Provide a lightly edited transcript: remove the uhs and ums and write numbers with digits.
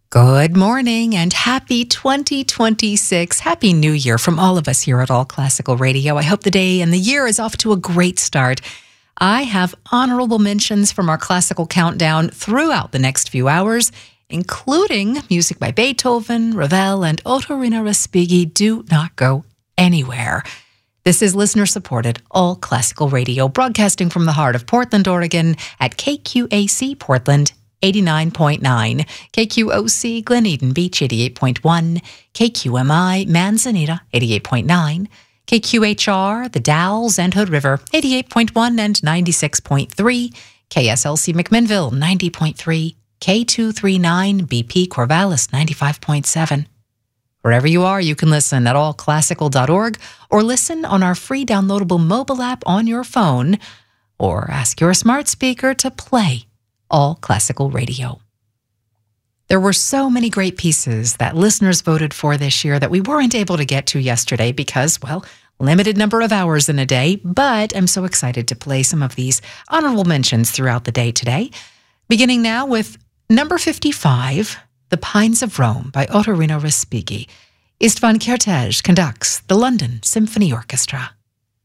Good morning and happy 2026. Happy New Year from all of us here at All Classical Radio. I hope the day and the year is off to a great start. I have honorable mentions from our classical countdown throughout the next few hours, including music by Beethoven, Ravel, and Ottorino Respighi. Do not go anywhere. This is listener-supported All Classical Radio, broadcasting from the heart of Portland, Oregon at KQAC Portland 89.9, KQOC Glen Eden Beach 88.1, KQMI Manzanita 88.9, KQHR The Dalles and Hood River 88.1 and 96.3, KSLC McMinnville 90.3, K239 BP Corvallis 95.7. Wherever you are, you can listen at allclassical.org or listen on our free downloadable mobile app on your phone, or ask your smart speaker to play All Classical Radio. There were so many great pieces that listeners voted for this year that we weren't able to get to yesterday because, well, limited number of hours in a day, but I'm so excited to play some of these honorable mentions throughout the day today. Beginning now with number 55, The Pines of Rome by Ottorino Respighi. Istvan Kertész conducts the London Symphony Orchestra.